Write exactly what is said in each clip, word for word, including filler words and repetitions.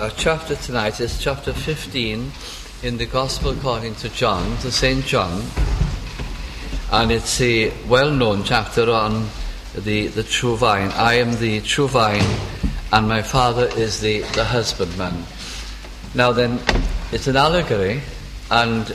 our chapter tonight is chapter fifteen in the Gospel according to John, to Saint John, and it's a well-known chapter on the, the true vine. I am the true vine, and my Father is the, the husbandman. Now then, it's an allegory, and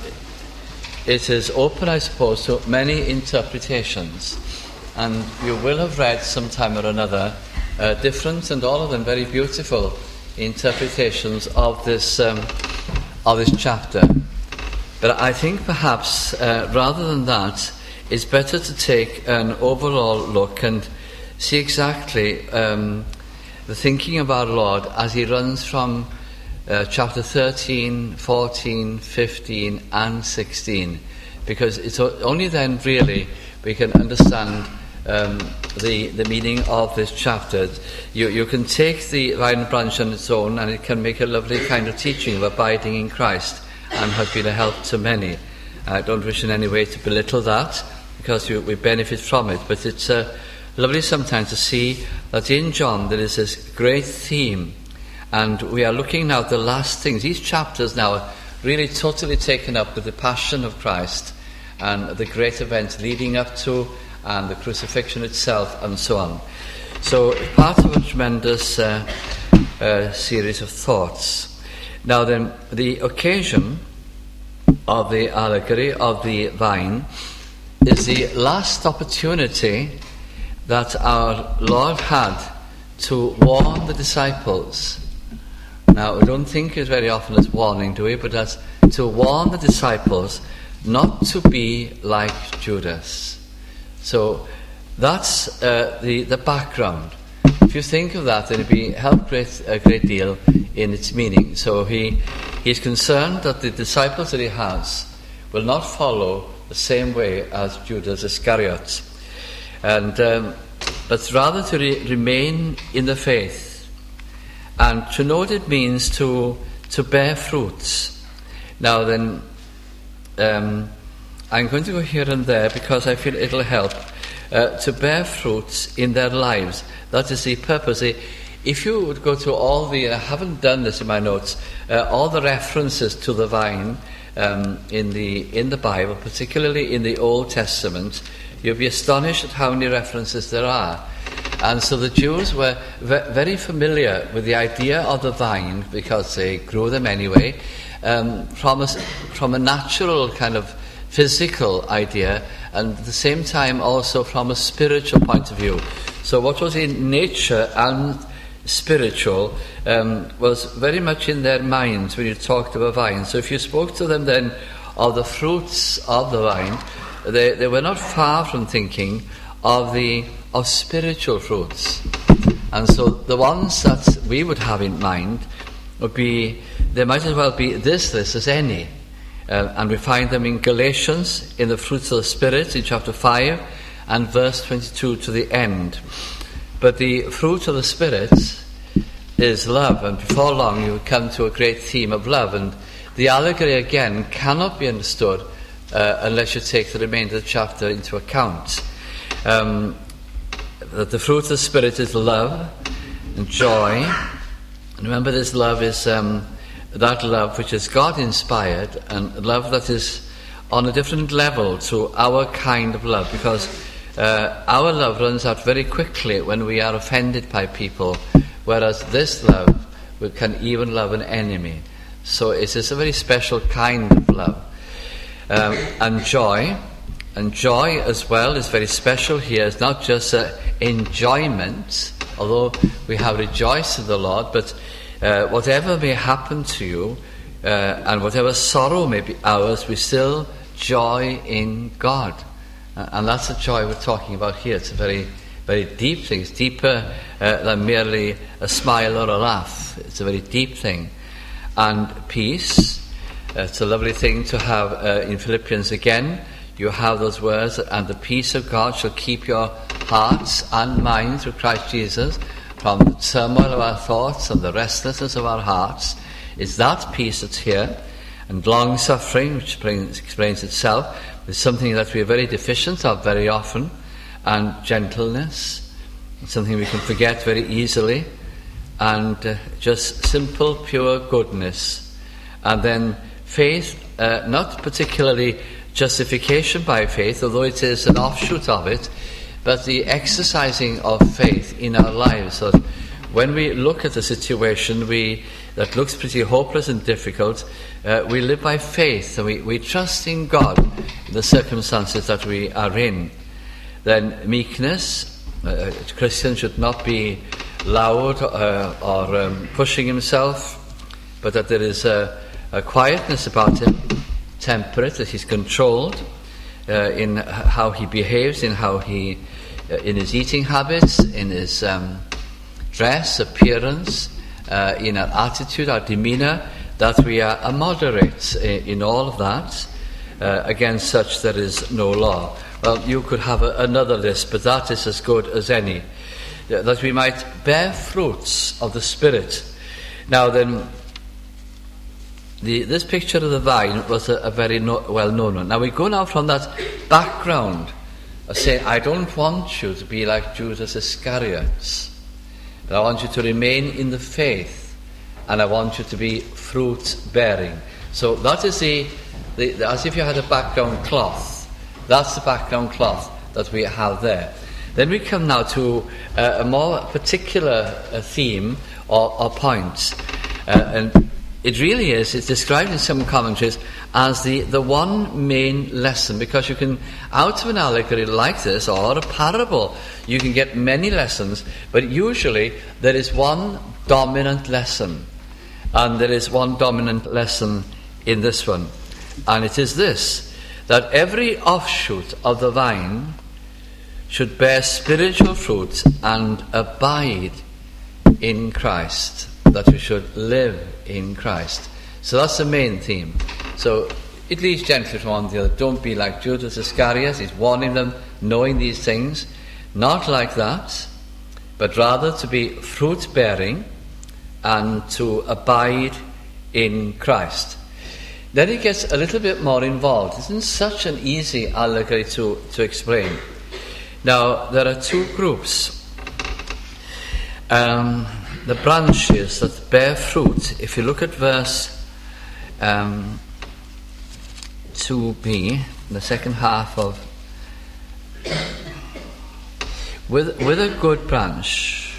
it is open, I suppose, to many interpretations, and you will have read sometime or another uh, different and all of them very beautiful interpretations of this um, of this chapter. But I think perhaps uh, rather than that, it's better to take an overall look and see exactly um, the thinking of our Lord as he runs from uh, chapter thirteen, fourteen, fifteen and sixteen, because it's only then really we can understand um, the the meaning of this chapter. You, you can take the vine branch on its own, and it can make a lovely kind of teaching of abiding in Christ, and has been a help to many. I don't wish in any way to belittle that, because you, we benefit from it, but it's uh, lovely sometimes to see that in John there is this great theme, and we are looking now at the last things. These chapters now are really totally taken up with the passion of Christ and the great events leading up to and the crucifixion itself and so on. So part of a tremendous uh, uh, series of thoughts. Now then, the occasion of the allegory of the vine is the last opportunity that our Lord had to warn the disciples. Now, we don't think it very often as warning, do we? But as to warn the disciples not to be like Judas. So that's uh, the, the background. If you think of that, then it'll be helped great, a great deal in its meaning. So he he's concerned that the disciples that he has will not follow the same way as Judas Iscariot, and um, but rather to re- remain in the faith, and to know what it means to to bear fruits. Now then, um, I'm going to go here and there because I feel it'll help uh, to bear fruits in their lives. That is the purpose. If you would go to all the, I haven't done this in my notes, uh, all the references to the vine um, in the in the Bible, particularly in the Old Testament, you'll be astonished at how many references there are. And so the Jews were ve- very familiar with the idea of the vine, because they grew them anyway, um, from a, from a natural kind of physical idea, and at the same time also from a spiritual point of view. So what was in nature and spiritual um, was very much in their minds when you talked of a vine. So if you spoke to them then of the fruits of the vine, they, they were not far from thinking of the of spiritual fruits. And so the ones that we would have in mind would be, they might as well be this list as any. Uh, and we find them in Galatians, in the fruits of the Spirit, in chapter five, and verse twenty-two to the end. But the fruit of the Spirit is love, and before long you will come to a great theme of love. And the allegory, again, cannot be understood uh, unless you take the remainder of the chapter into account. Um, that the fruit of the Spirit is love and joy. And remember, this love is Um, that love which is God-inspired, and love that is on a different level to our kind of love, because uh, our love runs out very quickly when we are offended by people, whereas this love, we can even love an enemy. So it is a very special kind of love. Um, and joy, and joy as well is very special here. It's not just uh, enjoyment, although we have rejoiced in the Lord, but Uh, whatever may happen to you, uh, and whatever sorrow may be ours, we still joy in God. Uh, and that's the joy we're talking about here. It's a very, very deep thing. It's deeper uh, than merely a smile or a laugh. It's a very deep thing. And peace, uh, it's a lovely thing to have uh, in Philippians again. You have those words, and the peace of God shall keep your hearts and minds through Christ Jesus, from the turmoil of our thoughts and the restlessness of our hearts. It's that peace that's here. And long-suffering, which brings, explains itself, is something that we are very deficient of very often. And gentleness, something we can forget very easily. and uh, just simple, pure goodness. And then faith, uh, not particularly justification by faith, although it is an offshoot of it, but the exercising of faith in our lives. So when we look at a situation we that looks pretty hopeless and difficult, uh, we live by faith, and we, we trust in God in the circumstances that we are in. Then meekness, uh, a Christian should not be loud uh, or um, pushing himself, but that there is a, a quietness about him, temperate, that he's controlled uh, in how he behaves, in how he, uh, in his eating habits, in his um, dress, appearance, uh, in our attitude, our demeanour, that we are a moderate in, in all of that. Uh, against such there is no law. Well, you could have a, another list, but that is as good as any. That we might bear fruits of the Spirit. Now then, the, this picture of the vine was a, a very no, well-known one. Now we go now from that background of saying, I don't want you to be like Judas Iscariot, but I want you to remain in the faith, and I want you to be fruit-bearing. So that is the, the, the, as if you had a background cloth. That's the background cloth that we have there. Then we come now to uh, a more particular uh, theme or, or point. Uh, and it really is, it's described in some commentaries as the, the one main lesson, because you can, out of an allegory like this, or a parable, you can get many lessons, but usually there is one dominant lesson. And there is one dominant lesson in this one. And it is this, that every offshoot of the vine should bear spiritual fruit and abide in Christ, that we should live in Christ. So that's the main theme. So it leads gently from one to the other. Don't be like Judas Iscariot. He's warning them, knowing these things. Not like that, but rather to be fruit-bearing and to abide in Christ. Then it gets a little bit more involved. It isn't such an easy allegory to, to explain. Now, there are two groups. Um, the branches that bear fruit, if you look at verse um, two b, the second half of, with, with a good branch,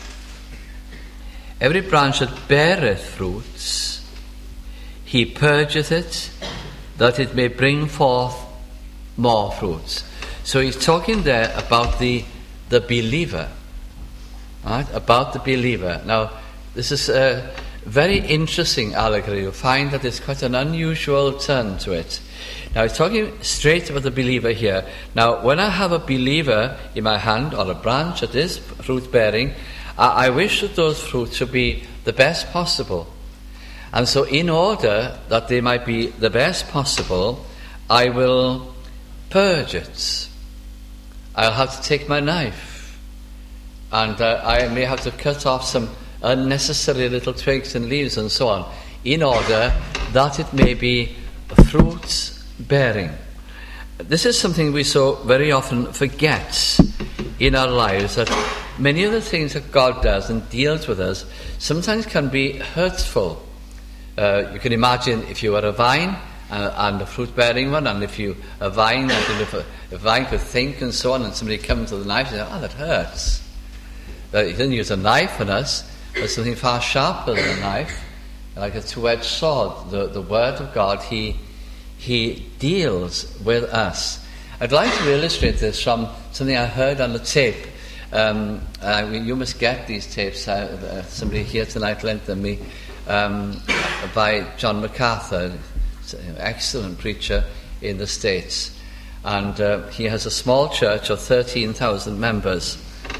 every branch that beareth fruits, he purgeth it, that it may bring forth more fruits. So he's talking there about the the believer, right? About the believer. Now, this is a very interesting allegory. You'll find that there's quite an unusual turn to it. Now, he's talking straight about the believer here. Now, when I have a believer in my hand, or a branch that is fruit-bearing, I, I wish that those fruits should be the best possible. And so, in order that they might be the best possible, I will purge it. I'll have to take my knife, and uh, I may have to cut off some unnecessary little twigs and leaves and so on, in order that it may be fruit bearing. This is something we so very often forget in our lives, that many of the things that God does and deals with us sometimes can be hurtful. Uh, you can imagine if you were a vine uh, and a fruit-bearing one, and if you a vine, and if a, a vine could think and so on, and somebody comes to the knife and says, "Oh, that hurts." Uh, he doesn't use a knife on us, but something far sharper than a knife, like a two-edged sword. The the Word of God, He He deals with us. I'd like to illustrate this from something I heard on the tape. Um, uh, you must get these tapes. Uh, uh, somebody here tonight lent them me. Um, by John MacArthur, an excellent preacher in the States, and uh, he has a small church of thirteen thousand members.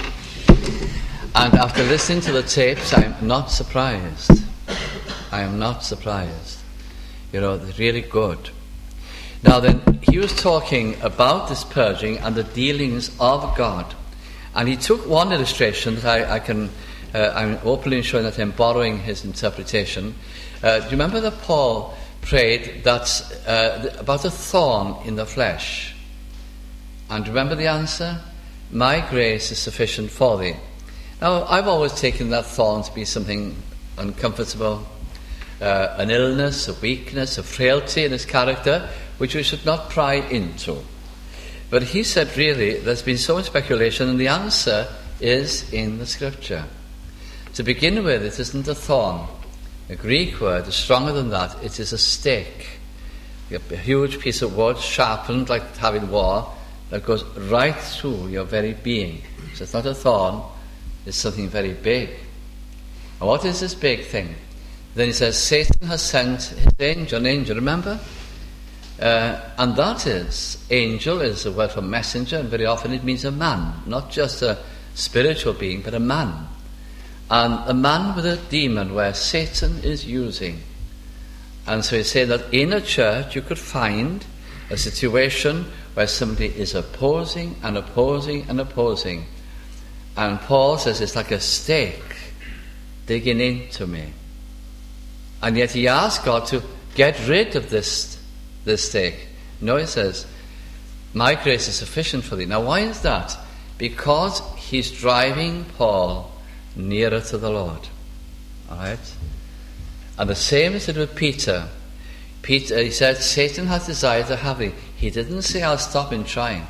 And after listening to the tapes, I'm not surprised. I am not surprised. You know, they're really good. Now then, he was talking about this purging and the dealings of God, and he took one illustration that I, I can. Uh, I'm openly showing that I'm borrowing his interpretation. Uh, do you remember that Paul prayed that uh, about a thorn in the flesh? And remember the answer? My grace is sufficient for thee. Now, I've always taken that thorn to be something uncomfortable, uh, an illness, a weakness, a frailty in his character, which we should not pry into. But he said, really, there's been so much speculation, and the answer is in the Scripture. To begin with, it isn't a thorn. The Greek word is stronger than that. It is a stake. A huge piece of wood, sharpened like having war, that goes right through your very being. So it's not a thorn, it's something very big. And what is this big thing? Then he says, Satan has sent his angel, an angel, remember? Uh, and that is, angel is a word for messenger, and very often it means a man, not just a spiritual being, but a man. And a man with a demon where Satan is using. And so he's saying that in a church you could find a situation where somebody is opposing and opposing and opposing. And Paul says it's like a stake digging into me. And yet he asks God to get rid of this, this stake. No, he says, my grace is sufficient for thee. Now why is that? Because he's driving Paul nearer to the Lord. Alright? And the same is it with Peter. Peter, he said, Satan has desired to have thee. He didn't say, I'll stop in trying.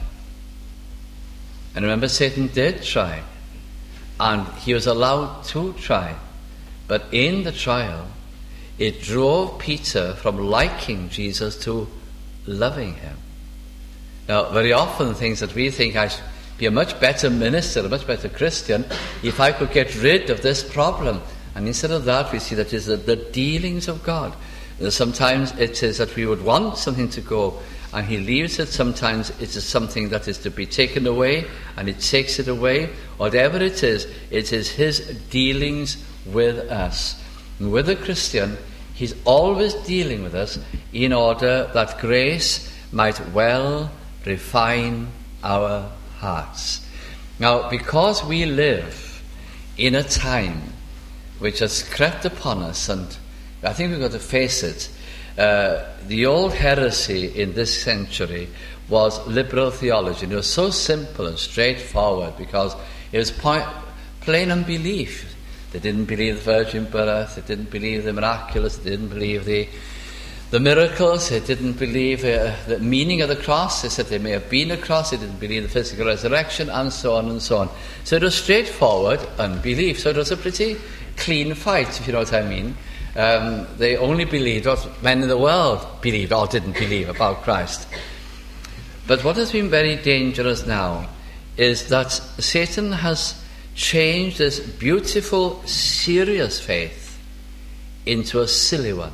And remember, Satan did try. And he was allowed to try. But in the trial, it drove Peter from liking Jesus to loving him. Now, very often things that we think, I should be a much better minister, a much better Christian, if I could get rid of this problem. And instead of that, we see that it's the, the dealings of God. Sometimes it is that we would want something to go, and he leaves it. Sometimes it is something that is to be taken away, and he takes it away. Whatever it is, it is his dealings with us. And with a Christian, he's always dealing with us in order that grace might well refine our hearts. Now, because we live in a time which has crept upon us, and I think we've got to face it, uh, the old heresy in this century was liberal theology. And it was so simple and straightforward because it was point, plain unbelief. They didn't believe the virgin birth, they didn't believe the miraculous, they didn't believe the The miracles, they didn't believe uh, the meaning of the cross. They said there may have been a cross. They didn't believe the physical resurrection, and so on and so on. So it was straightforward unbelief. So it was a pretty clean fight, if you know what I mean. Um, they only believed what men in the world believed or didn't believe about Christ. But what has been very dangerous now is that Satan has changed this beautiful, serious faith into a silly one,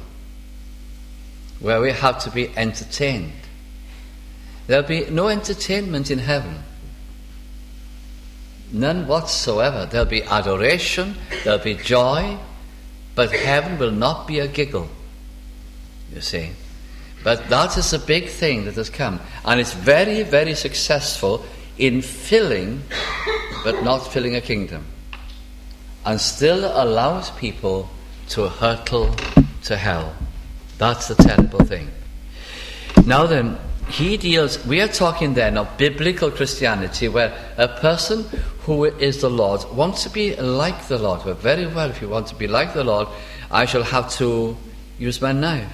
where we have to be entertained. There'll be no entertainment in heaven. None whatsoever. There'll be adoration, there'll be joy, but heaven will not be a giggle, you see. But that is a big thing that has come. And it's very, very successful in filling, but not filling a kingdom. And still allows people to hurtle to hell. That's the terrible thing. Now then, he deals, we are talking then of biblical Christianity, where a person who is the Lord wants to be like the Lord. Well, very well, if you want to be like the Lord, I shall have to use my knife.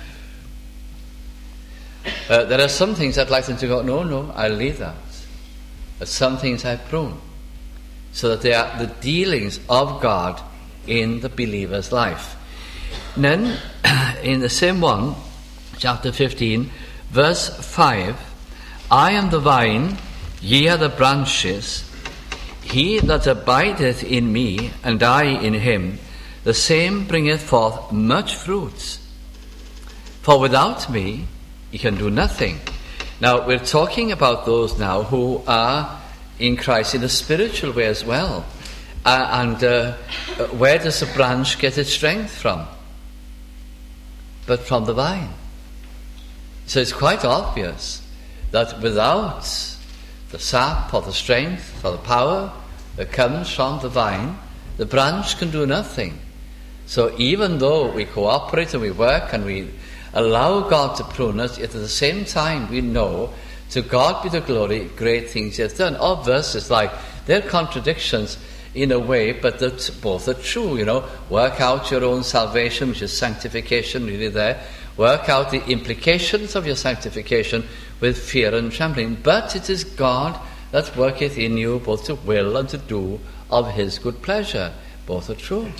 Uh, there are some things I'd like them to go, no, no, I'll leave that. But some things I prune, so that they are the dealings of God in the believer's life. And then, in the same one, chapter fifteen, verse five, I am the vine, ye are the branches. He that abideth in me, and I in him, the same bringeth forth much fruit. For without me, ye can do nothing. Now, we're talking about those now who are in Christ in a spiritual way as well. Uh, and uh, where does a branch get its strength from? But from the vine. So it's quite obvious that without the sap or the strength or the power that comes from the vine, the branch can do nothing. So even though we cooperate and we work and we allow God to prune us, yet at the same time we know, to God be the glory, great things he has done. Or verses like, they're contradictions. in a way, but that both are true, you know. Work out your own salvation, which is sanctification, really there. Work out the implications of your sanctification with fear and trembling. But it is God that worketh in you both to will and to do of his good pleasure. Both are true.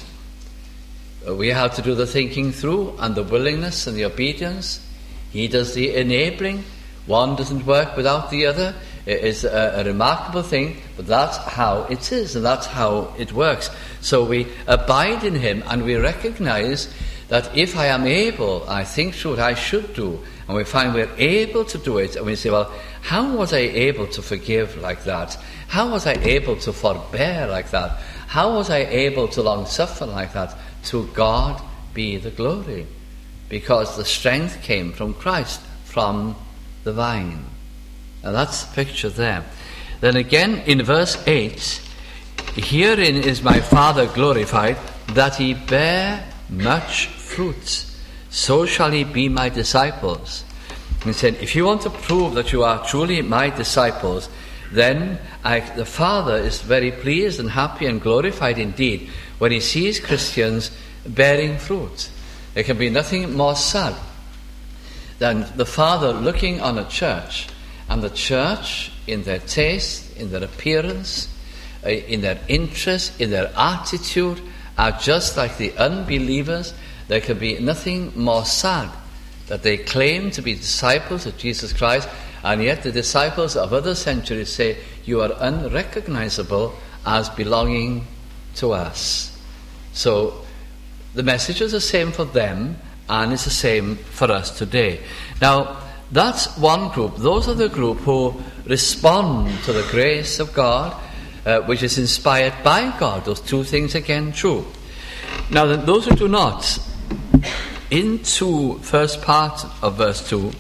We have to do the thinking through and the willingness and the obedience. He does the enabling. One doesn't work without the other. It is a, a remarkable thing, but that's how it is, and that's how it works. So we abide in him, and we recognize that if I am able, I think through what I should do, and we find we're able to do it, and we say, well, how was I able to forgive like that? How was I able to forbear like that? How was I able to long suffer like that? To God be the glory, because the strength came from Christ, from the vine. And that's the picture there. Then again in verse eight, herein is my Father glorified, that he bear much fruit, so shall he be my disciples. He said, if you want to prove that you are truly my disciples, then I, the Father is very pleased and happy and glorified indeed when he sees Christians bearing fruit. There can be nothing more sad than the Father looking on a church, and the church, in their taste, in their appearance, uh, in their interest, in their attitude, are just like the unbelievers. There can be nothing more sad that they claim to be disciples of Jesus Christ, and yet the disciples of other centuries say, you are unrecognizable as belonging to us. So the message is the same for them, and it's the same for us today. Now, that's one group. Those are the group who respond to the grace of God, uh, which is inspired by God. Those two things again true. Now, then, those who do not, into first part of verse two,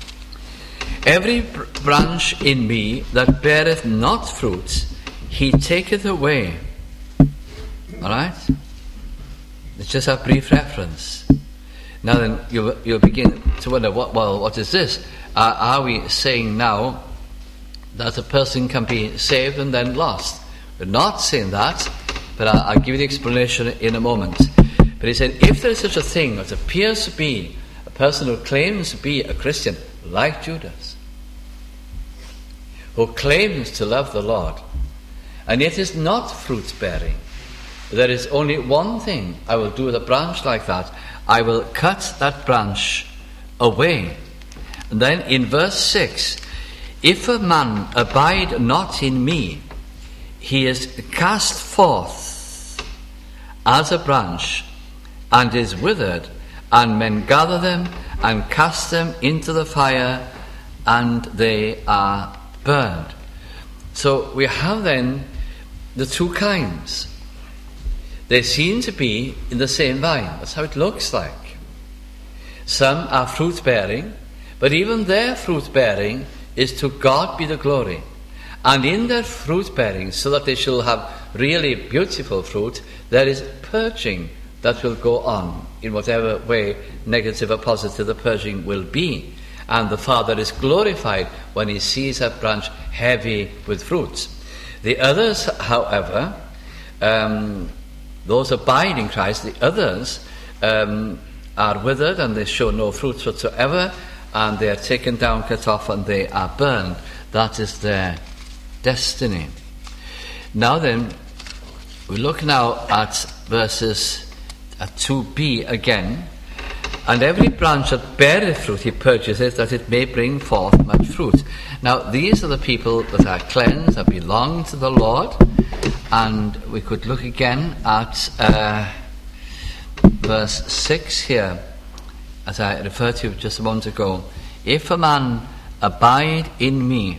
every branch in me that beareth not fruit, he taketh away. All right? It's just a brief reference. Now then, you'll, you'll begin to wonder, what, well, what is this? Uh, are we saying now that a person can be saved and then lost? We're not saying that, but I'll, I'll give you the explanation in a moment. But he said, if there is such a thing as appears to be a person who claims to be a Christian, like Judas, who claims to love the Lord, and yet is not fruit-bearing, there is only one thing I will do with a branch like that. I will cut that branch away. And then in verse six, if a man abide not in me, he is cast forth as a branch, and is withered, and men gather them and cast them into the fire, and they are burned. So we have then the two kinds. They seem to be in the same vine. That's how it looks like. Some are fruit-bearing, but even their fruit-bearing is to God be the glory. And in their fruit-bearing, so that they shall have really beautiful fruit, there is purging that will go on in whatever way, negative or positive, the purging will be. And the Father is glorified when he sees that branch heavy with fruits. The others, however, um, those abide in Christ, the others um, are withered and they show no fruits whatsoever, and they are taken down, cut off, and they are burned. That is their destiny. Now then, we look now at verses at two b again. And every branch that beareth fruit he purchaseth, that it may bring forth much fruit. Now these are the people that are cleansed, that belong to the Lord. And we could look again at uh, verse six here, as I referred to just a moment ago. If a man abide in me,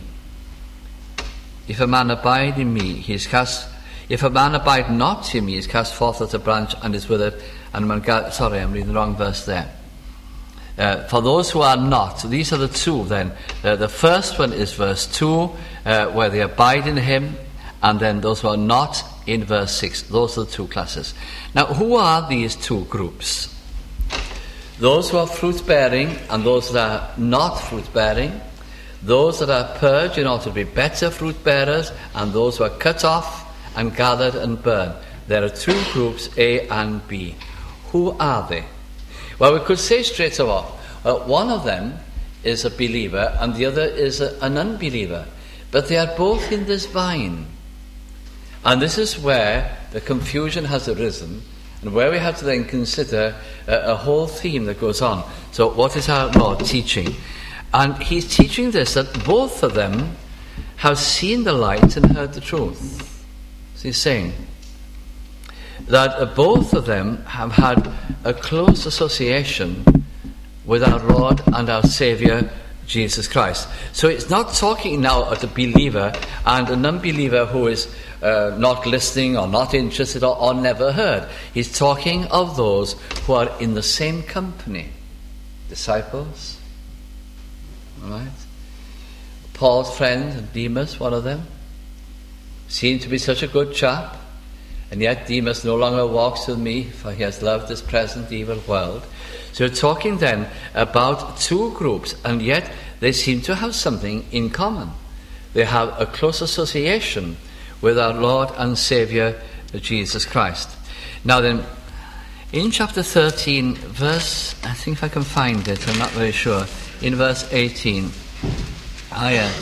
if a man abide in me, he is cast. If a man abide not in me, he is cast forth as a branch and is withered. And man, sorry, I'm reading the wrong verse there. Uh, for those who are not, these are the two then. Uh, the first one is verse two, uh, where they abide in him, and then those who are not in verse six. Those are the two classes. Now, who are these two groups? Those who are fruit-bearing and those that are not fruit-bearing. Those that are purged in order to be better fruit-bearers, and those who are cut off and gathered and burned. There are two groups, A and B. Who are they? Well, we could say straight away, well, one of them is a believer and the other is a, an unbeliever. But they are both in this vine. And this is where the confusion has arisen, and where we have to then consider a, a whole theme that goes on. So what is our Lord teaching? And he's teaching this, that both of them have seen the light and heard the truth. So he's saying that uh, both of them have had a close association with our Lord and our Saviour, Jesus Christ. So it's not talking now of a believer and an unbeliever who is uh, not listening or not interested or, or never heard. He's talking of those who are in the same company. Disciples. All right? Paul's friend, Demas, one of them, seemed to be such a good chap, and yet Demas no longer walks with me, for he has loved this present evil world. So we're talking then about two groups, and yet they seem to have something in common. They have a close association with our Lord and Saviour, Jesus Christ. Now then, in chapter thirteen, verse, I think if I can find it, I'm not very sure, in verse eighteen, I, uh,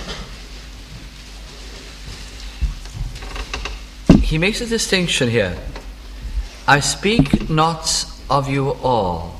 he makes a distinction here. I speak not of you all.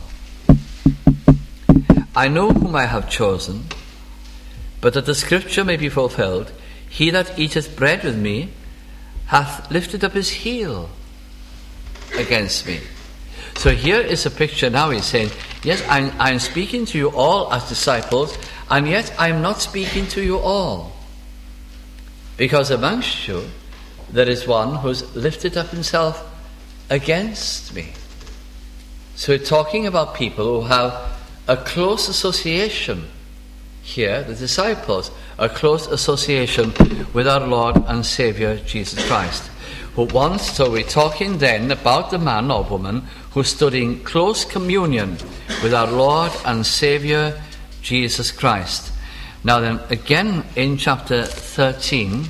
I know whom I have chosen, but that the scripture may be fulfilled, he that eateth bread with me hath lifted up his heel against me. So here is a picture now. He's saying, yes, I'm, I'm speaking to you all as disciples, and yet I'm not speaking to you all. Because amongst you there is one who's lifted up himself against me. So we're talking about people who have a close association here, the disciples, a close association with our Lord and Saviour Jesus Christ. Who once, so we're talking then about the man or woman who stood in close communion with our Lord and Saviour Jesus Christ. Now then, again in chapter thirteen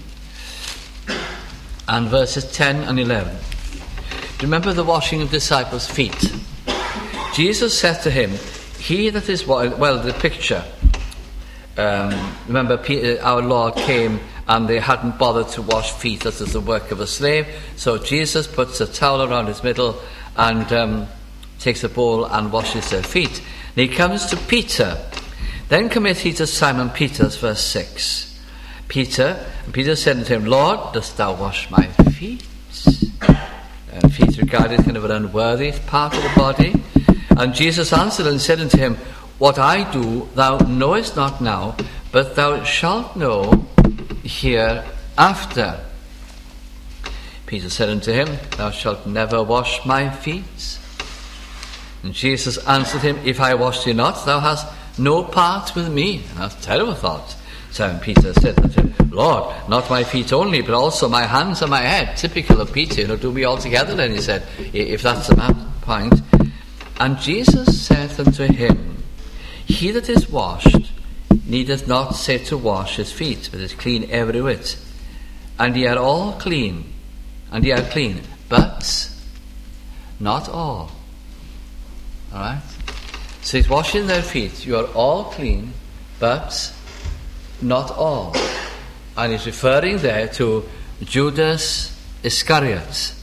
and verses ten and eleven. Remember the washing of disciples' feet. Jesus said to him, he that is, well, the picture, um, remember our Lord came and they hadn't bothered to wash feet, that is the work of a slave. So Jesus puts a towel around his middle and um, takes a bowl and washes their feet. And he comes to Peter. Then cometh he to Simon Peter's, verse six. Peter, and Peter said unto him, Lord, dost thou wash my feet? And feet regarded kind of an unworthy part of the body. And Jesus answered and said unto him, what I do thou knowest not now, but thou shalt know hereafter. Peter said unto him, thou shalt never wash my feet. And Jesus answered him, if I wash thee not, thou hast no part with me. And that's a terrible thought. Simon Peter said unto him, Lord, not my feet only, but also my hands and my head. Typical of Peter, you know, do me all together then, he said, if that's the point. And Jesus said unto him, he that is washed needeth not say to wash his feet, but is clean every whit. And ye are all clean, and ye are clean, but not all. Alright? So he's washing their feet. You are all clean, but not all. And he's referring there to Judas Iscariot.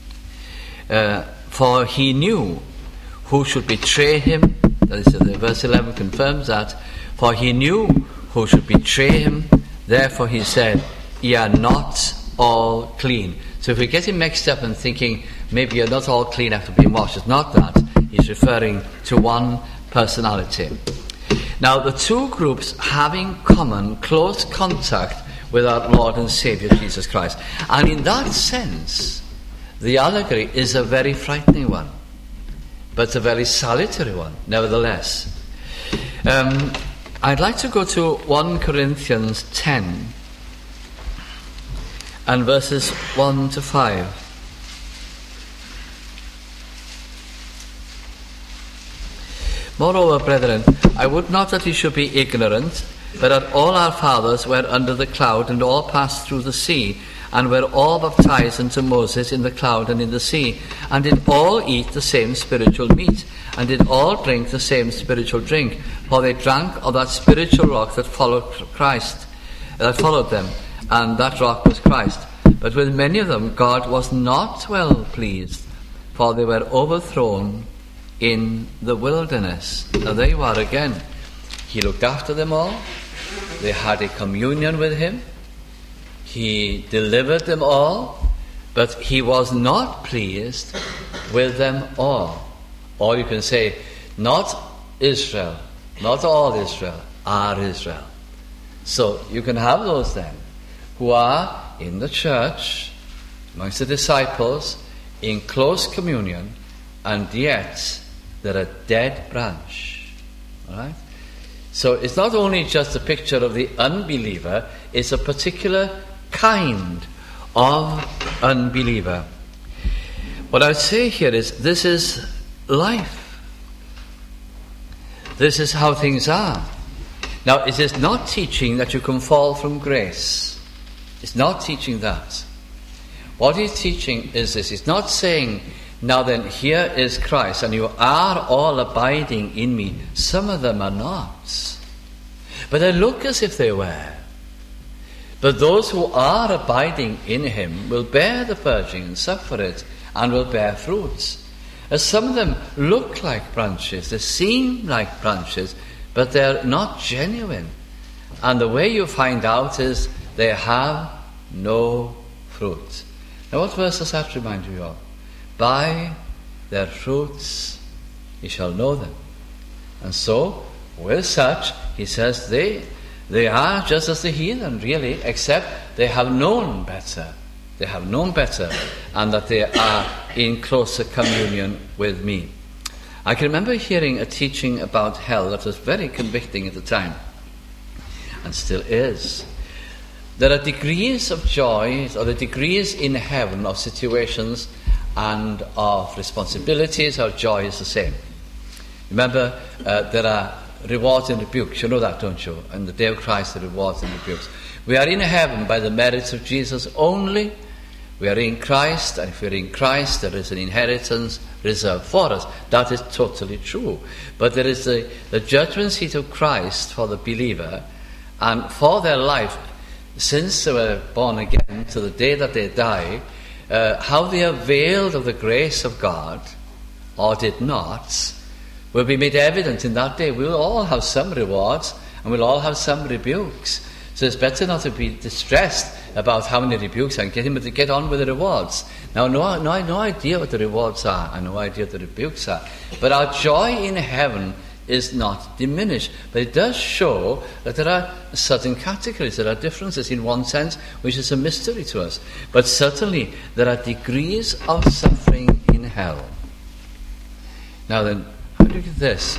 Uh, for he knew who should betray him. That is, uh, verse eleven confirms that. For he knew who should betray him. Therefore he said, ye are not all clean. So if we get him mixed up and thinking maybe you're not all clean after being washed, it's not that. He's referring to one personality. Now the two groups have in common close contact with our Lord and Saviour Jesus Christ. And in that sense, the allegory is a very frightening one, but a very salutary one, nevertheless. Um, I'd like to go to First Corinthians ten and verses one to five. Moreover, brethren, I would not that ye should be ignorant, but that all our fathers were under the cloud, and all passed through the sea, and were all baptized unto Moses in the cloud and in the sea, and did all eat the same spiritual meat, and did all drink the same spiritual drink, for they drank of that spiritual rock that followed Christ, that followed them, and that rock was Christ. But with many of them God was not well pleased, for they were overthrown in the wilderness. Now there you are again. He looked after them all. They had a communion with him. He delivered them all, but he was not pleased with them all. Or you can say, not Israel, not all Israel, are Israel. So you can have those then, who are in the church, amongst the disciples, in close communion, and yet they're a dead branch. All right? So it's not only just a picture of the unbeliever, it's a particular kind of unbeliever. What I would say here is, this is life. This is how things are. Now, it is not teaching that you can fall from grace. It's not teaching that. What he's teaching is this. He's not saying, now then, here is Christ, and you are all abiding in me. Some of them are not. But they look as if they were. But those who are abiding in him will bear the purging and suffer it, and will bear fruits. As some of them look like branches, they seem like branches, but they're not genuine. And the way you find out is they have no fruit. Now what verse does that remind you of? By their fruits ye shall know them. And so, with such, he says, they they are just as the heathen, really, except they have known better. They have known better, and that they are in closer communion with me. I can remember hearing a teaching about hell that was very convicting at the time, and still is. There are degrees of joy, or the degrees in heaven of situations and of responsibilities. Our joy is the same. Remember, uh, there are rewards and rebukes. You know that, don't you? And the day of Christ, the rewards and rebukes. We are in heaven by the merits of Jesus only. We are in Christ, and if we are in Christ, there is an inheritance reserved for us. That is totally true. But there is the, the judgment seat of Christ for the believer, and for their life, since they were born again to the day that they die, uh, how they availed of the grace of God, or did not, will be made evident in that day. We'll all have some rewards, and we'll all have some rebukes. So it's better not to be distressed about how many rebukes I'm getting, but to get on with the rewards. Now, no, no, no idea what the rewards are. I have no idea what the rebukes are. But our joy in heaven is not diminished. But it does show that there are certain categories, there are differences in one sense, which is a mystery to us. But certainly there are degrees of suffering in hell. Now then, how do you get this?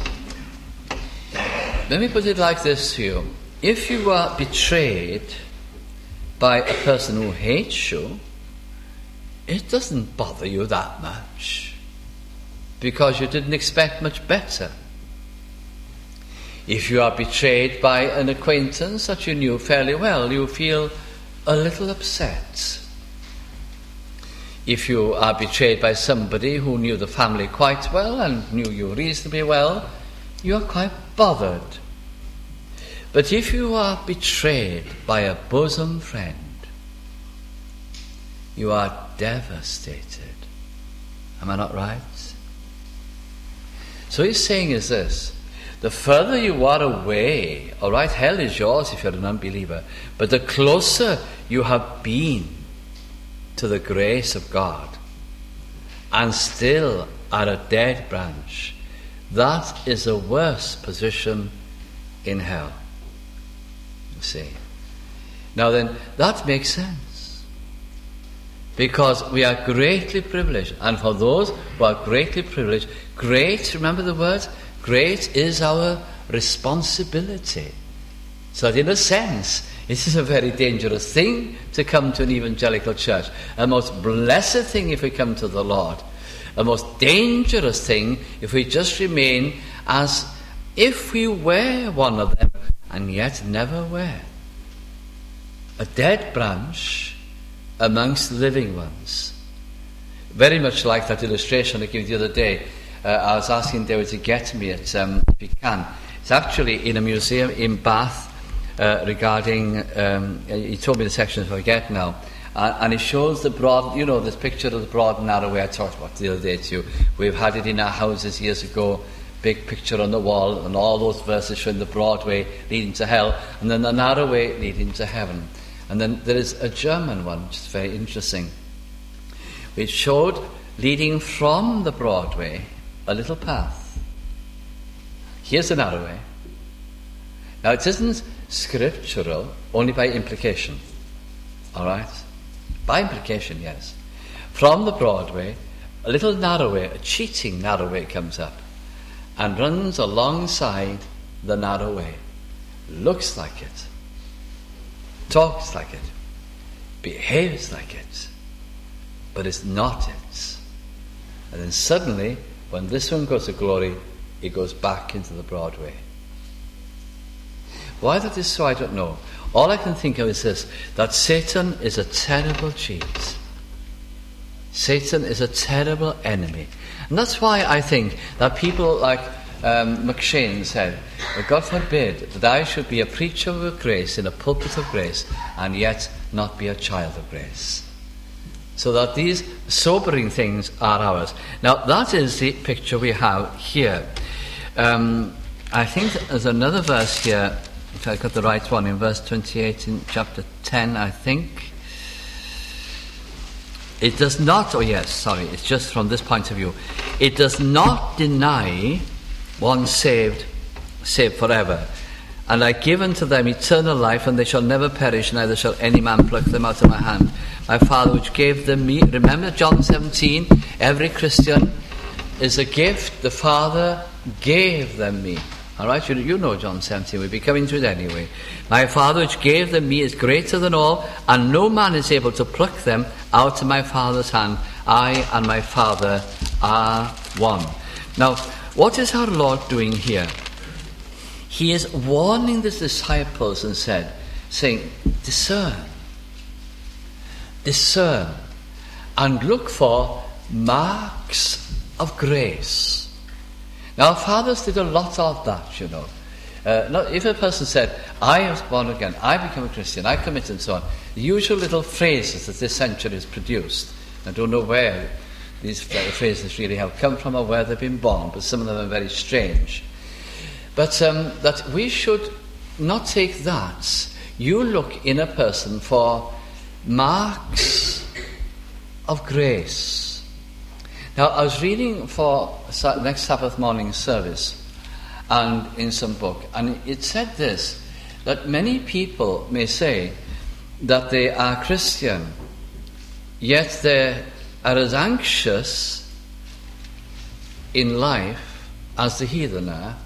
Let me put it like this to you. If you are betrayed by a person who hates you, it doesn't bother you that much, because you didn't expect much better. If you are betrayed by an acquaintance that you knew fairly well, you feel a little upset. If you are betrayed by somebody who knew the family quite well and knew you reasonably well, you are quite bothered. But if you are betrayed by a bosom friend, you are devastated. Am I not right? So he's saying is this: the further you are away, all right, hell is yours if you're an unbeliever, but the closer you have been to the grace of God and still are a dead branch, that is a worse position in hell. You see. Now then, that makes sense, because we are greatly privileged, and for those who are greatly privileged, great, remember the word? Great is our responsibility. So that in a sense, it is a very dangerous thing to come to an evangelical church. A most blessed thing if we come to the Lord. A most dangerous thing if we just remain as if we were one of them and yet never were. A dead branch amongst living ones. Very much like that illustration I gave the other day. Uh, I was asking David to get me it, um, if he can. It's actually in a museum in Bath uh, regarding, um, he told me the section, I forget now, uh, and it shows the broad, you know, this picture of the broad and narrow way I talked about the other day to you. We've had it in our houses years ago, big picture on the wall, and all those verses showing the broad way leading to hell, and then the narrow way leading to heaven. And then there is a German one, which is very interesting, which showed leading from the broad way a little path. Here's the narrow way. Now it isn't scriptural, only by implication. Alright? By implication, yes. From the broad way, a little narrow way, a cheating narrow way comes up and runs alongside the narrow way. Looks like it. Talks like it. Behaves like it. But it's not it. And then suddenly, when this one goes to glory, it goes back into the broad way. Why that is so, I don't know. All I can think of is this, that Satan is a terrible cheat. Satan is a terrible enemy. And that's why I think that people like um, McShane said, God forbid that I should be a preacher of grace in a pulpit of grace and yet not be a child of grace. So that these sobering things are ours. Now that is the picture we have here. Um, I think there's another verse here, if I got the right one, in verse twenty-eight in chapter ten, I think. It does not, oh yes, sorry, it's just from this point of view. It does not deny one saved, saved forever. And I give unto them eternal life, and they shall never perish, neither shall any man pluck them out of my hand. My Father which gave them me. Remember John seventeen, every Christian is a gift. The Father gave them me. All right, you, you know John seventeen, we'll be coming to it anyway. My Father which gave them me is greater than all, and no man is able to pluck them out of my Father's hand. I and my Father are one. Now, what is our Lord doing here? He is warning the disciples and said, saying, discern, discern, and look for marks of grace. Now, our fathers did a lot of that, you know. Uh, not, if a person said, I was born again, I become a Christian, I commit, and so on, the usual little phrases that this century has produced, I don't know where these phrases really have come from or where they've been born, but some of them are very strange. But um, that we should not take that. You look in a person for marks of grace. Now, I was reading for next Sabbath morning service and in some book, and it said this, that many people may say that they are Christian, yet they are as anxious in life as the heathen are,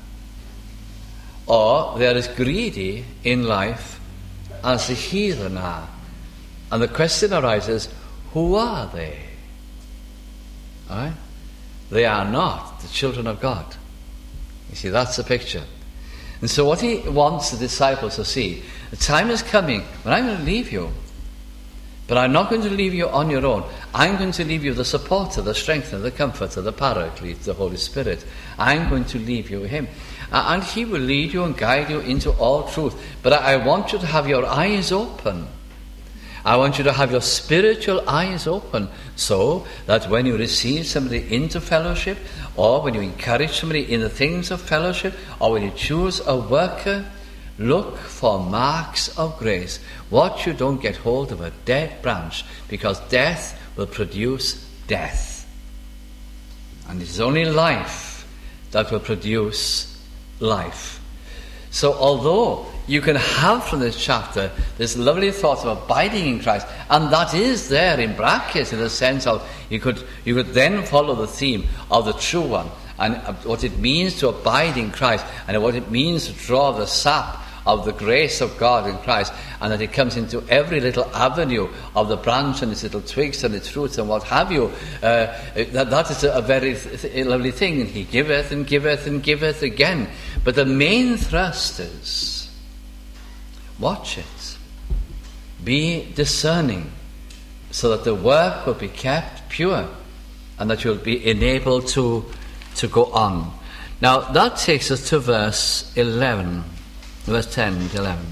or they are as greedy in life as the heathen are. And the question arises, who are they? All right? They are not the children of God. You see, that's the picture. And so what he wants the disciples to see, the time is coming when I'm going to leave you. But I'm not going to leave you on your own. I'm going to leave you the supporter, the strengthener, the comforter, the paraclete, the Holy Spirit. I'm going to leave you him. Uh, and he will lead you and guide you into all truth. But I, I want you to have your eyes open. I want you to have your spiritual eyes open so that when you receive somebody into fellowship, or when you encourage somebody in the things of fellowship, or when you choose a worker, look for marks of grace. Watch you don't get hold of a dead branch, because death will produce death. And it is only life that will produce life. So although you can have from this chapter this lovely thought of abiding in Christ, and that is there in brackets in the sense of you could you could then follow the theme of the true one, and what it means to abide in Christ, and what it means to draw the sap of the grace of God in Christ, and that it comes into every little avenue of the branch and its little twigs and its roots and what have you. Uh, that, that is a, a very th- th- lovely thing. And he giveth and giveth and giveth again. But the main thrust is, watch it. Be discerning. so that the work will be kept pure and that you'll be enabled to, to go on. Now that takes us to verse eleven, verse ten to eleven.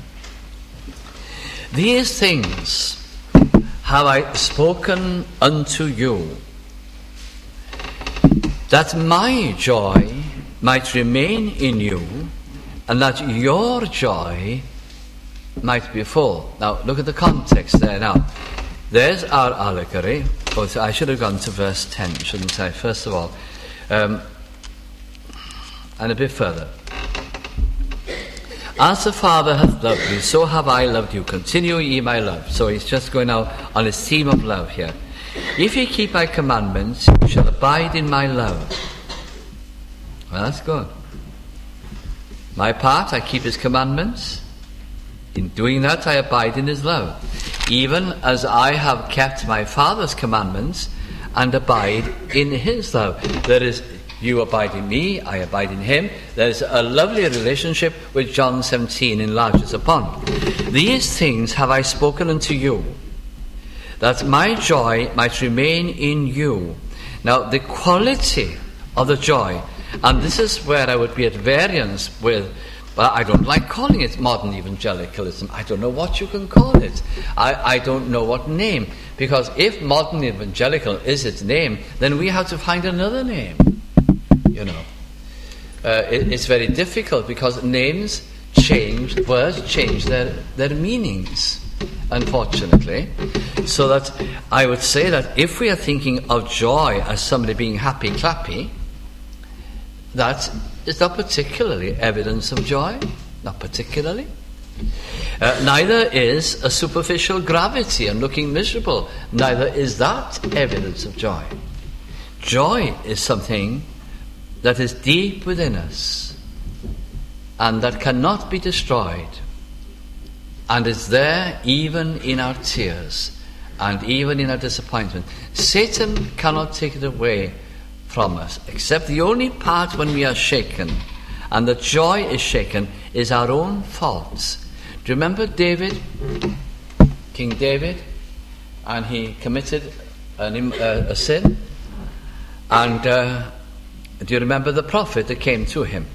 These things have I spoken unto you, that my joy might remain in you, and that your joy might be full. Now look at the context there now. There's our allegory. Oh, so I should have gone to verse ten, shouldn't I? First of all. Um, and a bit further. As the Father hath loved me, so have I loved you. Continue ye my love. So he's just going out on his theme of love here. If ye keep my commandments, you shall abide in my love. Well, that's good. My part, I keep his commandments. In doing that, I abide in his love. Even as I have kept my Father's commandments and abide in his love. There is, you abide in me, I abide in him. There's a lovely relationship which John seventeen enlarges upon. These things have I spoken unto you, that my joy might remain in you. Now, the quality of the joy, and this is where I would be at variance with, well, I don't like calling it modern evangelicalism. I don't know what you can call it. I, I don't know what name. Because if modern evangelical is its name, then we have to find another name. You know. Uh, it, it's very difficult because names change, words change their, their meanings, unfortunately. So that I would say that if we are thinking of joy as somebody being happy clappy, that is not particularly evidence of joy, not particularly. Uh, neither is a superficial gravity and looking miserable, neither is that evidence of joy. Joy is something that is deep within us and that cannot be destroyed, and is there even in our tears and even in our disappointment. Satan cannot take it away from us, except the only part when we are shaken and the joy is shaken is our own faults. Do you remember David, King David, and he committed an, uh, a sin? And uh, do you remember the prophet that came to him,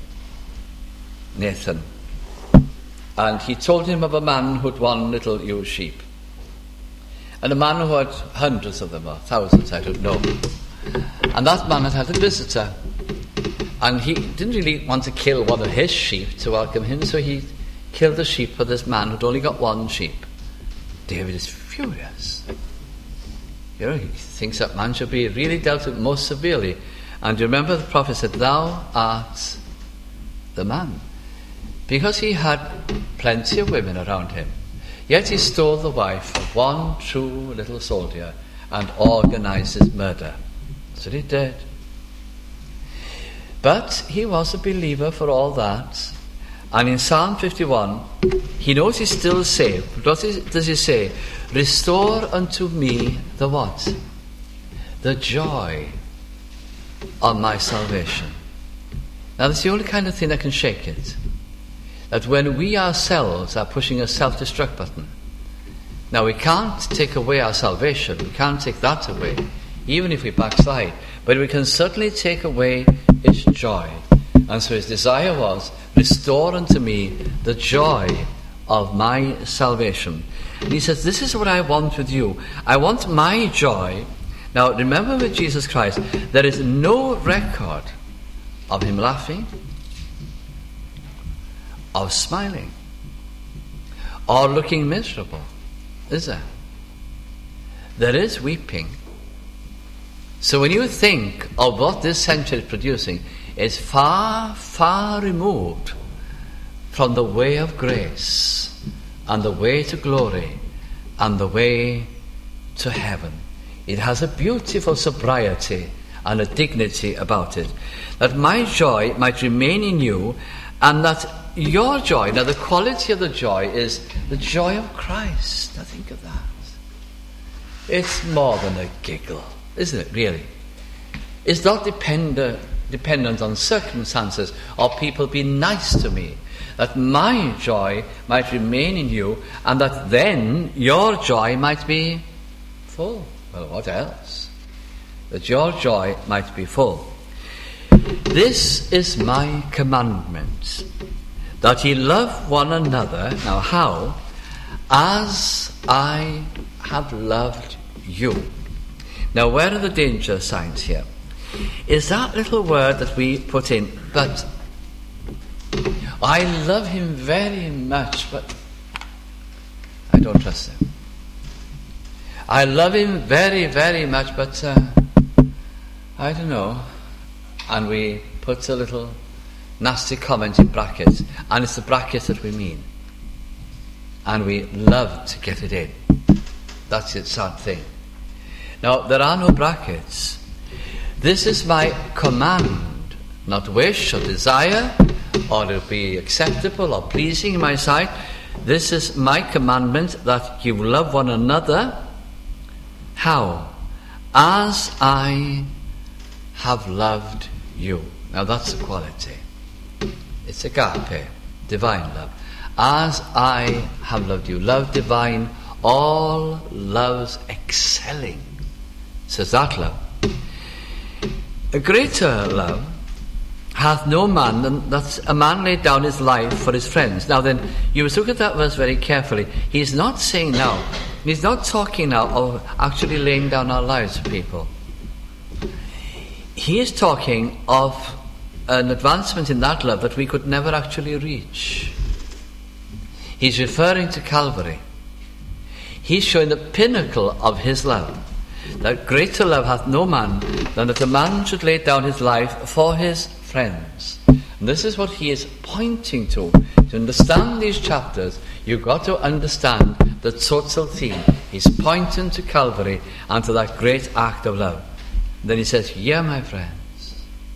Nathan? And he told him of a man who had one little ewe sheep, and a man who had hundreds of them, or thousands, I don't know. And that man had had a visitor, and he didn't really want to kill one of his sheep to welcome him, so he killed the sheep for this man who'd only got one sheep. David is furious. You know, he thinks that man should be really dealt with most severely. And you remember the prophet said, "Thou art the man," because he had plenty of women around him. Yet he stole the wife of one true little soldier and organized his murder. So he did. But he was a believer for all that. And in Psalm fifty-one, he knows he's still saved. What does he say? Restore unto me the what? The joy of my salvation. Now that's the only kind of thing that can shake it. That when we ourselves are pushing a self-destruct button, now we can't take away our salvation, we can't take that away, even if we backslide, but we can certainly take away its joy. And so his desire was, restore unto me the joy of my salvation. And he says, this is what I want with you. I want my joy. Now remember, with Jesus Christ, there is no record of him laughing, of smiling, or looking miserable, is there? There is weeping. So when you think of what this century is producing, it's far, far removed from the way of grace and the way to glory and the way to heaven. It has a beautiful sobriety and a dignity about it. That my joy might remain in you, and that your joy, now the quality of the joy is the joy of Christ. Now think of that. It's more than a giggle, isn't it, really? It's not dependent, dependent on circumstances or people being nice to me. That my joy might remain in you, and that then your joy might be full. Well, what else? That your joy might be full. This is my commandment, that ye love one another. Now how? As I have loved you. Now where are the danger signs here? Is that little word that we put in, but I love him very much, but I don't trust him. I love him very, very much, but uh, I don't know. And we put a little nasty comment in brackets, and it's the brackets that we mean. And we love to get it in. That's the sad thing. Now, there are no brackets. This is my command, not wish or desire, or to be acceptable or pleasing in my sight. This is my commandment, that you love one another. How? As I have loved you. Now that's the quality. It's agape, divine love. As I have loved you. Love divine, all loves excelling. Says that love. A greater love hath no man than that a man laid down his life for his friends. Now then, you must look at that verse very carefully. He's not saying now, he's not talking now of actually laying down our lives for people. He is talking of an advancement in that love that we could never actually reach. He's referring to Calvary. He's showing the pinnacle of his love. That greater love hath no man than that a man should lay down his life for his friends. And this is what he is pointing to. To understand these chapters, you've got to understand the total theme. He's pointing to Calvary and to that great act of love. Then he says, "Yeah, my friends."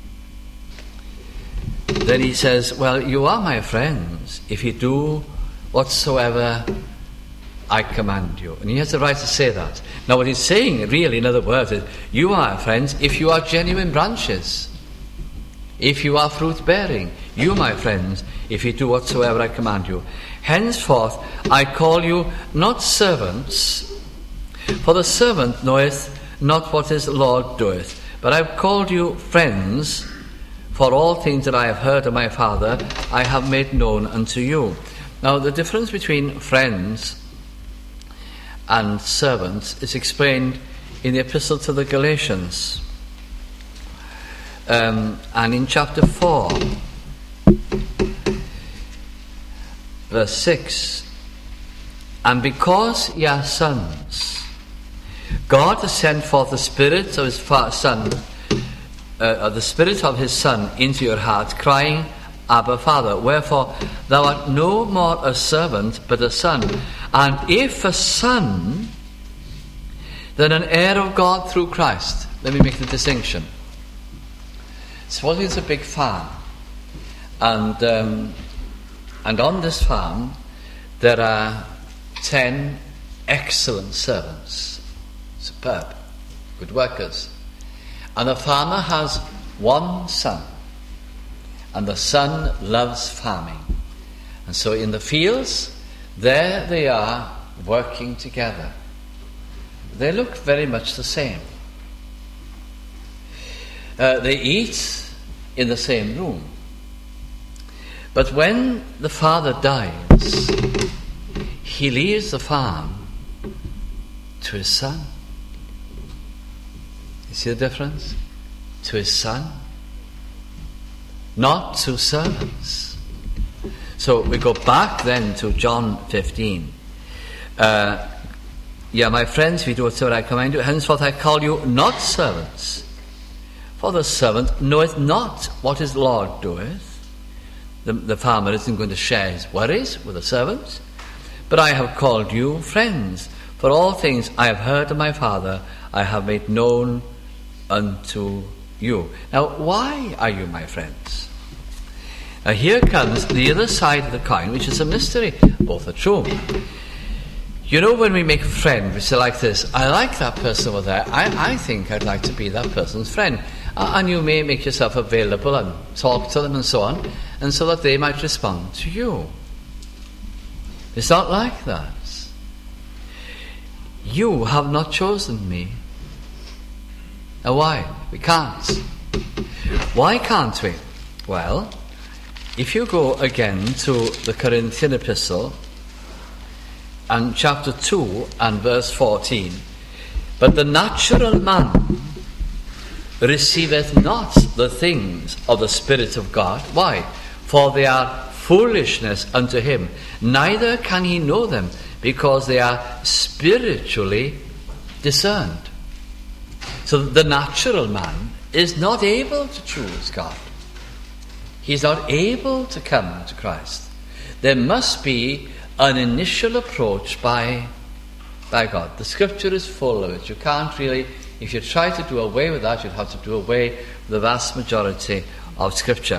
Then he says, well, you are my friends if you do whatsoever I command you. And he has the right to say that. Now what he's saying really, in other words, is you are my friends if you are genuine branches. If you are fruit bearing. You, my friends, if you do whatsoever I command you. Henceforth I call you not servants, for the servant knoweth not what his Lord doeth. But I have called you friends, for all things that I have heard of my Father I have made known unto you. Now the difference between friends and servants is explained in the Epistle to the Galatians. Um, and in chapter four, verse six, and because ye are sons, God has sent forth the Spirit of His fa- Son, uh, the Spirit of His Son into your heart, crying, Abba, Father. Wherefore thou art no more a servant, but a son. And if a son, then an heir of God through Christ. Let me make the distinction. Suppose it's a big farm, and um, and on this farm there are ten excellent servants, superb, good workers, and the farmer has one son, and the son loves farming, and so in the fields there they are working together. They look very much the same. Uh, they eat in the same room. But when the father dies, he leaves the farm to his son. You see the difference? To his son, not to servants. So we go back then to John fifteen. Uh, yeah, my friends, if you do whatsoever I command you, henceforth I call you not servants. For the servant knoweth not what his Lord doeth. The, the farmer isn't going to share his worries with the servant. But I have called you friends. For all things I have heard of my Father, I have made known unto you. Now, why are you my friends? Now, here comes the other side of the coin, which is a mystery. Both are true. You know, when we make a friend, we say like this, I like that person over there. I, I think I'd like to be that person's friend. Uh, and you may make yourself available and talk to them and so on, and so that they might respond to you. It's not like that. you have not chosen me. Now why? We can't. Why can't we? Well, if you go again to the Corinthian epistle, and chapter two and verse fourteen, but the natural man receiveth not the things of the Spirit of God. Why? For they are foolishness unto him, neither can he know them, because they are spiritually discerned. So the natural man is not able to choose God. He's not able to come to Christ. There must be an initial approach by, by God. The scripture is full of it. You can't really, if you try to do away with that, you'd have to do away with the vast majority of scripture.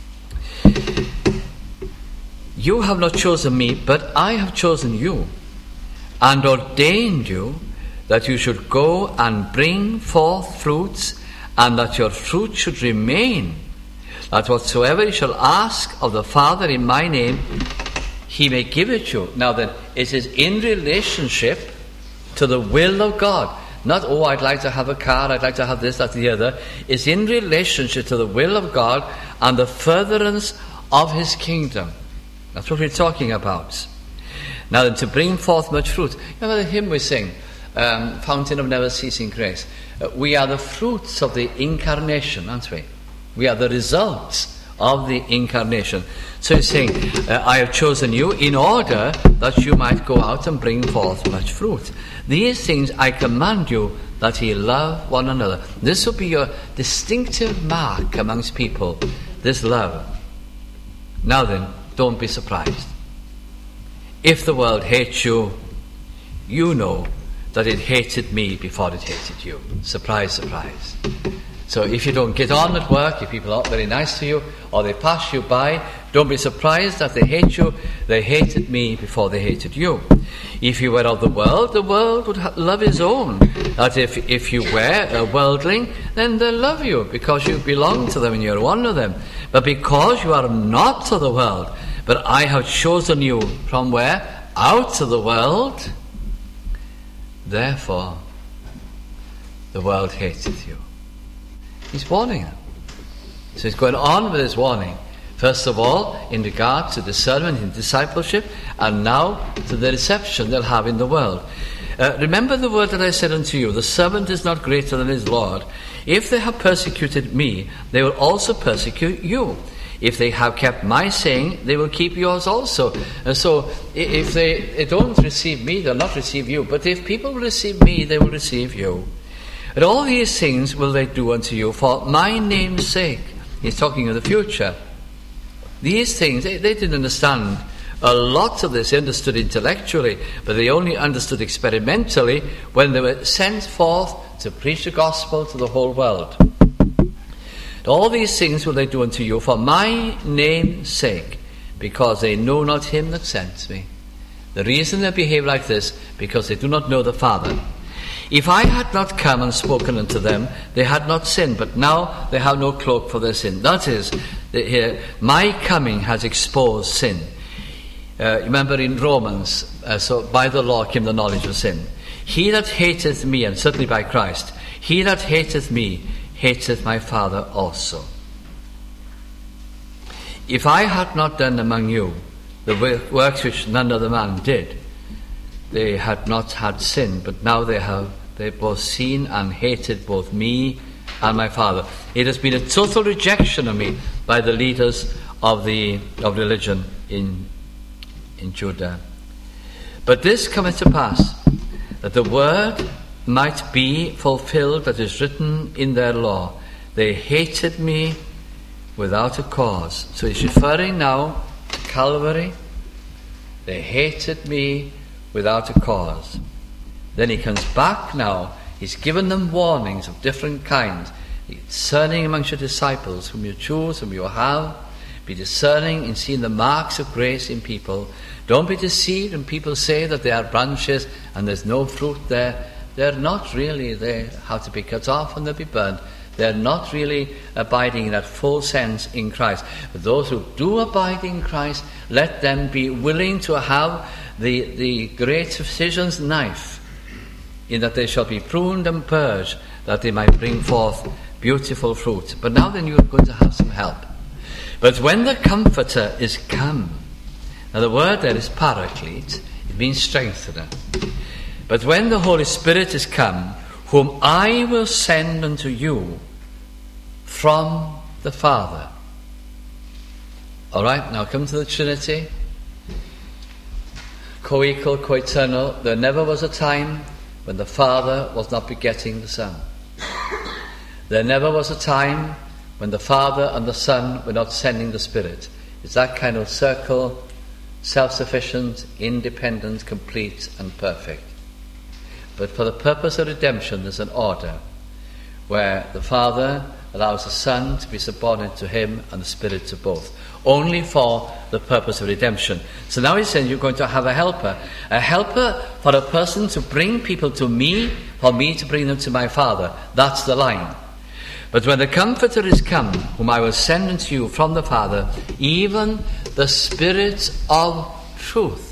You have not chosen me, but I have chosen you, and ordained you that you should go and bring forth fruits, and that your fruit should remain, that whatsoever you shall ask of the Father in my name, he may give it you. Now then, it is in relationship to the will of God. Not, oh, I'd like to have a car, I'd like to have this, that, the other. It's in relationship to the will of God and the furtherance of his kingdom. That's what we're talking about. Now then, to bring forth much fruit. Remember the hymn we sing, um, Fountain of Never Ceasing Grace. Uh, we are the fruits of the incarnation, aren't we? We are the results of the incarnation. So he's saying, uh, I have chosen you in order that you might go out and bring forth much fruit. These things I command you, that ye love one another. This will be your distinctive mark amongst people, this love. Now then, don't be surprised. If the world hates you, you know that it hated me before it hated you. Surprise, surprise. So if you don't get on at work, if people aren't very nice to you, or they pass you by, don't be surprised that they hate you. They hated me before they hated you. If you were of the world, the world would ha- love his own. That if, if you were a worldling, then they'll love you, because you belong to them and you're one of them. But because you are not of the world, but I have chosen you from where? Out of the world. Therefore, the world hateth you. He's warning them. So he's going on with his warning. First of all, in regard to discernment and discipleship, and now to the reception they'll have in the world. Uh, remember the word that I said unto you, the servant is not greater than his Lord. If they have persecuted me, they will also persecute you. If they have kept my saying, they will keep yours also. And so, if they, they don't receive me, they'll not receive you. But if people receive me, they will receive you. And all these things will they do unto you for my name's sake. He's talking of the future. These things, they, they didn't understand a lot of this. They understood intellectually, but they only understood experimentally when they were sent forth to preach the gospel to the whole world. All these things will they do unto you for my name's sake, because they know not him that sent me. The reason they behave like this, because they do not know the Father. If I had not come and spoken unto them, they had not sinned, but now they have no cloak for their sin. That is, here, my coming has exposed sin. Uh, remember in Romans, uh, so by the law came the knowledge of sin. He that hateth me, and certainly by Christ, he that hateth me, hateth my Father also. If I had not done among you the works which none other man did, they had not had sin, but now they have they both seen and hated both me and my Father. It has been a total rejection of me by the leaders of the of religion in in Judah. But this cometh to pass, that the word might be fulfilled that is written in their law. They hated me without a cause. So he's referring now to Calvary. They hated me without a cause. Then he comes back now. He's given them warnings of different kinds. Be discerning amongst your disciples, whom you choose, whom you have. Be discerning in seeing the marks of grace in people. Don't be deceived when people say that they are branches and there's no fruit there. They're not really there, how to be cut off and they'll be burned. They're not really abiding in that full sense in Christ. But those who do abide in Christ, let them be willing to have the, the great physician's knife in that they shall be pruned and purged, that they might bring forth beautiful fruit. But now then you're going to have some help. But when the Comforter is come, now the word there is paraclete, it means strengthener. But when the Holy Spirit is come, whom I will send unto you from the Father. All right, now come to the Trinity. Co-equal, co-eternal. There never was a time when the Father was not begetting the Son. There never was a time when the Father and the Son were not sending the Spirit. It's that kind of circle, self-sufficient, independent, complete and perfect. But for the purpose of redemption, there's an order where the Father allows the Son to be subordinate to him and the Spirit to both. Only for the purpose of redemption. So now he's saying you're going to have a helper. A helper for a person to bring people to me, for me to bring them to my Father. That's the line. But when the Comforter is come, whom I will send unto you from the Father, even the Spirit of truth.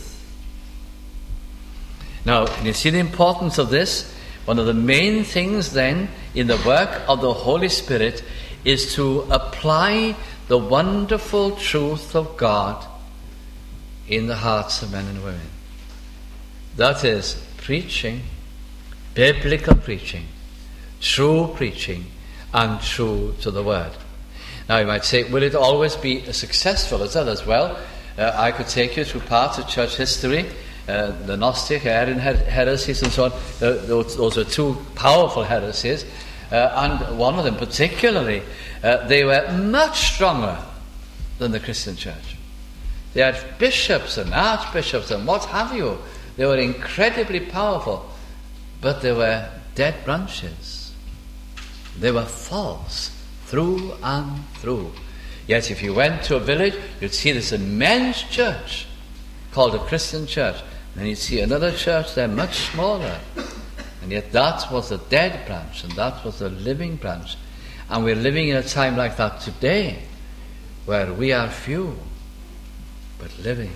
Now, you see the importance of this? One of the main things then in the work of the Holy Spirit is to apply the wonderful truth of God in the hearts of men and women. That is preaching, biblical preaching, true preaching, and true to the Word. Now you might say, will it always be as successful as others? Well, uh, I could take you through parts of church history, uh, the Gnostic, Arian her- heresies and so on. Uh, those, those are two powerful heresies. Uh, and one of them particularly, uh, they were much stronger than the Christian church. They had bishops and archbishops and what have you. They were incredibly powerful, but they were dead branches. They were false through and through. Yet if you went to a village, you'd see this immense church called a Christian church. And then you'd see another church there much smaller. And yet that was the dead branch, and that was the living branch. And we're living in a time like that today, where we are few, but living.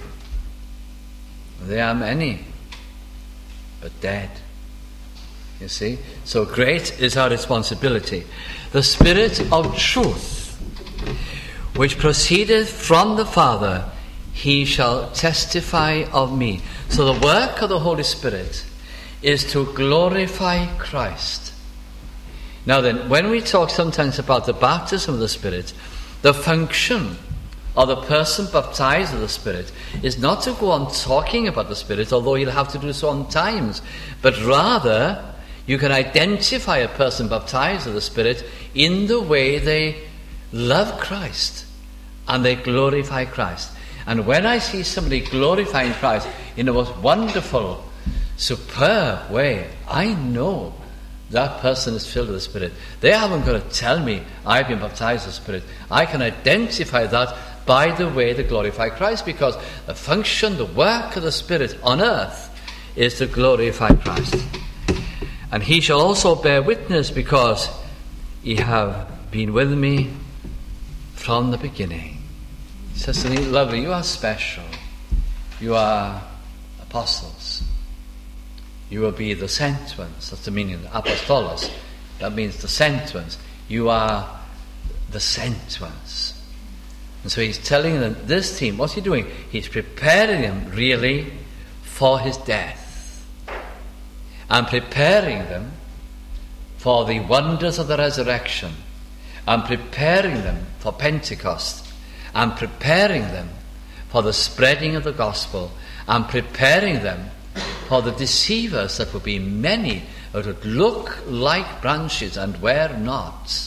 There are many, but dead. You see? So great is our responsibility. The Spirit of truth, which proceedeth from the Father, he shall testify of me. So the work of the Holy Spirit is to glorify Christ. Now then, when we talk sometimes about the baptism of the Spirit, the function of the person baptized with the Spirit is not to go on talking about the Spirit, although he'll have to do so on times, but rather you can identify a person baptized with the Spirit in the way they love Christ and they glorify Christ. And when I see somebody glorifying Christ in the most wonderful, superb way, I know that person is filled with the Spirit. They haven't got to tell me I've been baptized with the Spirit. I can identify that by the way they glorify Christ, because the function, the work of the Spirit on earth is to glorify Christ. And he shall also bear witness, because ye have been with me from the beginning. He says to me, lovely, you are special. You are apostles. You will be the sent ones. That's the meaning of apostolos. That means the sent ones. You are the sent ones. And so he's telling them, this team, what's he doing? He's preparing them really for his death. And preparing them for the wonders of the resurrection. And preparing them for Pentecost. And preparing them for the spreading of the gospel. And preparing them for the deceivers that would be many, that would look like branches and were not.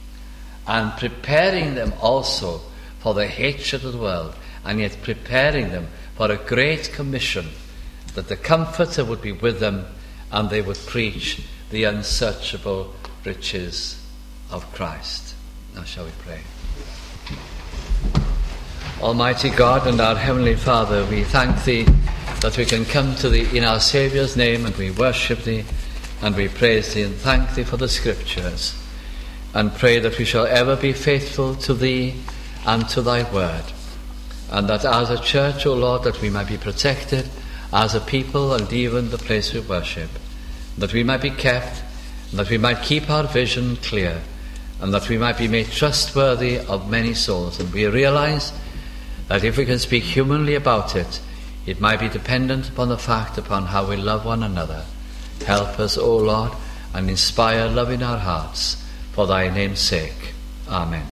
And preparing them also for the hatred of the world, and yet preparing them for a great commission, that the Comforter would be with them and they would preach the unsearchable riches of Christ. Now shall we pray? Almighty God and our Heavenly Father, we thank Thee that we can come to Thee in our Saviour's name, and we worship Thee and we praise Thee and thank Thee for the Scriptures, and pray that we shall ever be faithful to Thee and to Thy word, and that as a church, O Lord, that we might be protected as a people and even the place we worship, that we might be kept, and that we might keep our vision clear, and that we might be made trustworthy of many souls. And we realize that if we can speak humanly about it, it might be dependent upon the fact upon how we love one another. Help us, O Lord, and inspire love in our hearts, for thy name's sake. Amen.